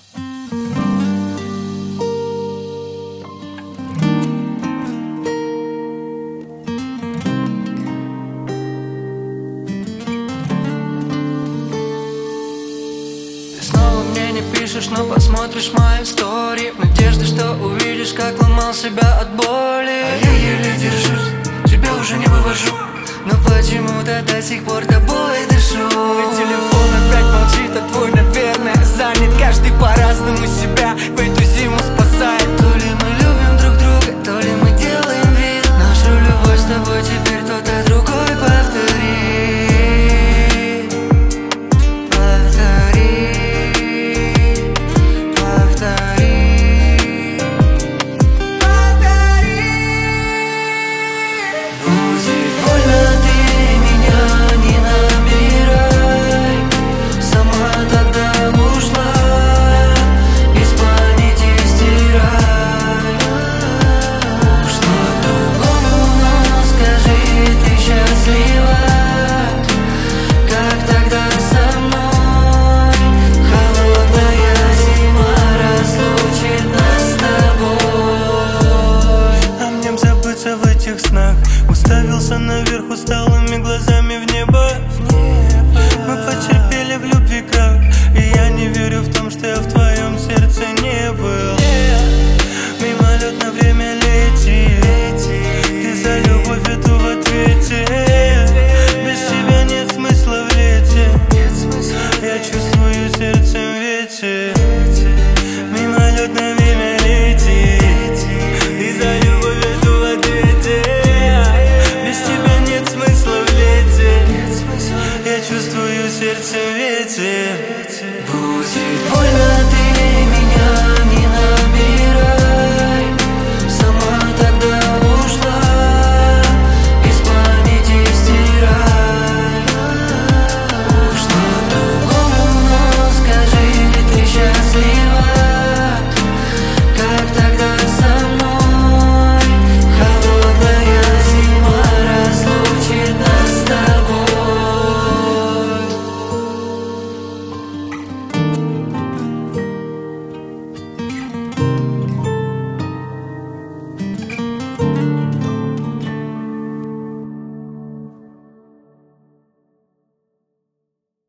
Пишешь, но посмотришь мои истории в надежде, что увидишь, как ломал себя от боли. А я еле держусь, тебя уже не вывожу, но почему-то до сих пор тобой дышу. Ведь телефон опять молчит, а твой, наверное, занят. Каждый по-разному себя в эту